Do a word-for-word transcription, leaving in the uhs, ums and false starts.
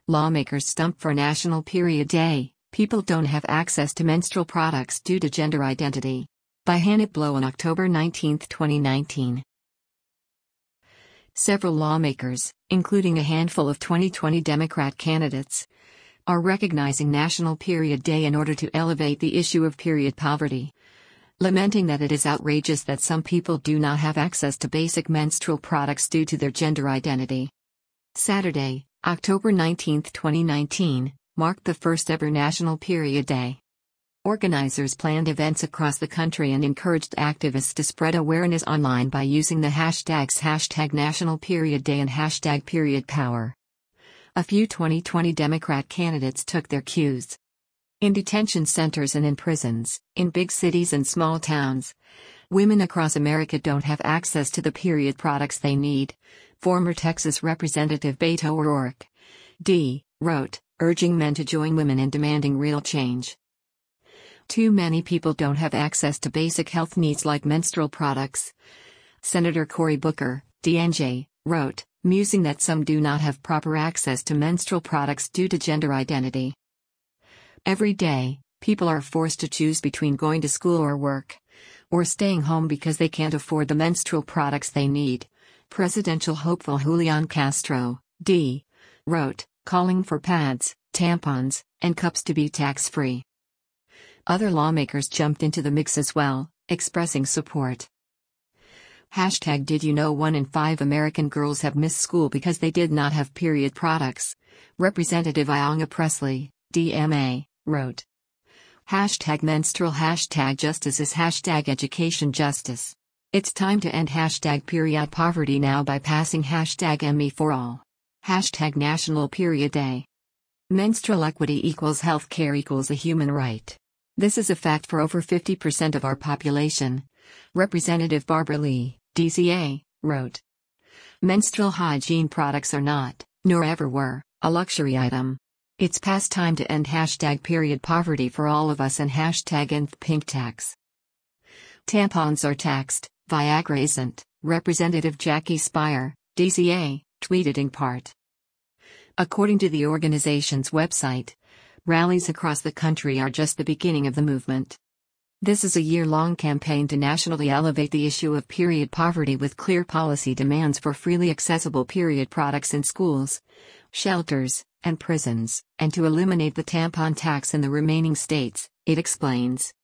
Lawmakers stump for National Period Day. People don't have access to menstrual products due to gender identity. By Hannah Blow on October nineteenth, twenty nineteen. Several lawmakers, including a handful of twenty twenty Democrat candidates, are recognizing National Period Day in order to elevate the issue of period poverty, lamenting that it is outrageous that some people do not have access to basic menstrual products due to their gender identity. Saturday, October nineteenth, twenty nineteen, marked the first ever National Period Day. Organizers planned events across the country and encouraged activists to spread awareness online by using the hashtags hashtag National Period Day and hashtag Period Power. A few twenty twenty Democrat candidates took their cues. In detention centers and in prisons, in big cities and small towns, women across America don't have access to the period products they need, former Texas Representative Beto O'Rourke, D., wrote, urging men to join women in demanding real change. Too many people don't have access to basic health needs like menstrual products. Senator Cory Booker, D N J, wrote, musing that some do not have proper access to menstrual products due to gender identity. Every day, people are forced to choose between going to school or work, or staying home because they can't afford the menstrual products they need. Presidential hopeful Julian Castro, D., wrote, calling for pads, tampons, and cups to be tax-free. Other lawmakers jumped into the mix as well, expressing support. Hashtag Did you know one in five American girls have missed school because they did not have period products? Representative Ayanna Pressley, D M A, wrote. Hashtag menstrual hashtag justice is hashtag education justice. It's time to end hashtag period poverty now by passing hashtag M E for all. Hashtag National Period Day. Menstrual equity equals health care equals a human right. This is a fact for over fifty percent of our population. Representative Barbara Lee, D C A, wrote. Menstrual hygiene products are not, nor ever were, a luxury item. It's past time to end hashtag period poverty for all of us and hashtag end pink tax. Tampons are taxed, Viagra isn't, Representative Jackie Speier, D C A, tweeted in part. According to the organization's website, rallies across the country are just the beginning of the movement. This is a year-long campaign to nationally elevate the issue of period poverty with clear policy demands for freely accessible period products in schools, shelters, and prisons, and to eliminate the tampon tax in the remaining states, it explains.